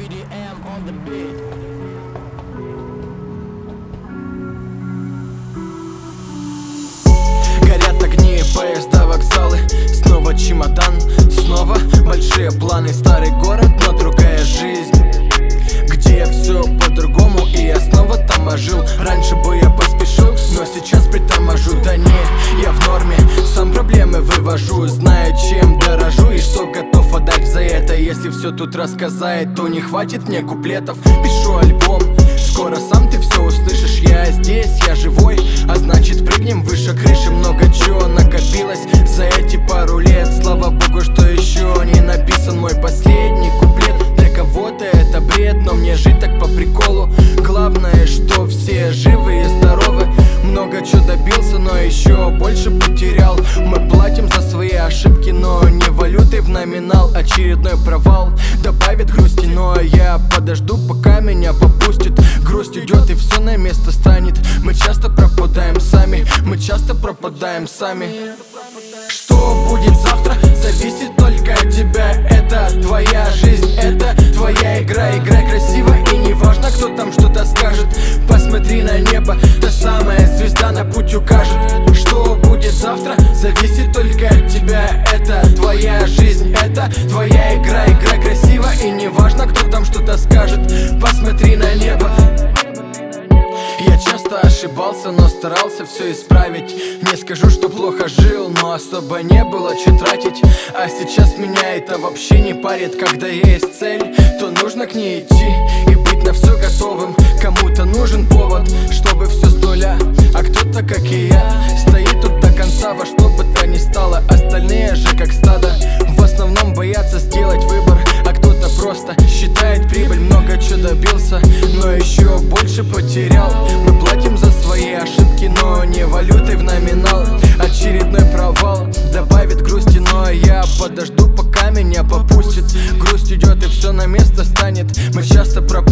EDM on the beat. Горят огни, поезда, вокзалы. Снова чемодан, снова большие планы. Старый город, но другая жизнь, где все по-другому, и я снова торможил. Раньше бы я поспешил, но сейчас приторможу. Да не, я в норме, сам проблемы вывожу. Знаю, чем дорожу и что готов отдать за это. Если все тут рассказать, то не хватит мне куплетов. Пишу альбом, скоро сам ты все услышишь. Я здесь, я живой, а значит прыгнем выше крыши. Много чего накопилось за эти пару лет. Слава богу, что еще не написан мой последний куплет. Для кого-то это бред, но мне жить так по приколу. Главное, что все живы и здоровы. Много чего добился, но еще больше потерял. Мы платим за свои ошибки, но не валютой в номинал. Очередной провал добавит грусти, но я подожду, пока меня попустит. Грусть уйдет и все на место станет. Мы часто пропадаем сами, мы часто пропадаем сами. Что будет завтра, зависит только от тебя. Это твоя жизнь, это твоя игра. Играй красиво и не важно, кто там что-то скажет. Посмотри на небо, та самая звезда на путь укажет. Что будет завтра, зависит только от тебя. Это твоя жизнь, это твоя игра. Играй красиво и не важно, кто там что-то скажет. Посмотри на небо. Я часто ошибался, но старался все исправить. Не скажу, что плохо жил, но особо не было что тратить. А сейчас меня это вообще не парит. Когда есть цель, то нужно к ней идти и быть на все готовым. Кому-то нужен повод, чтобы все с нуля, а кто-то, как и я, стоит тут до конца, во что бы то ни стало. Остальные же как стадо в основном боятся сделать выбор, а кто-то просто считает прибыль. Много чего добился, но еще больше потерял. Мы платим за свои ошибки, но не валютой в номинал. Очередной провал добавит грусти, но я подожду, пока меня попустит. Грусть уйдет и все на место станет. Мы часто пропустим.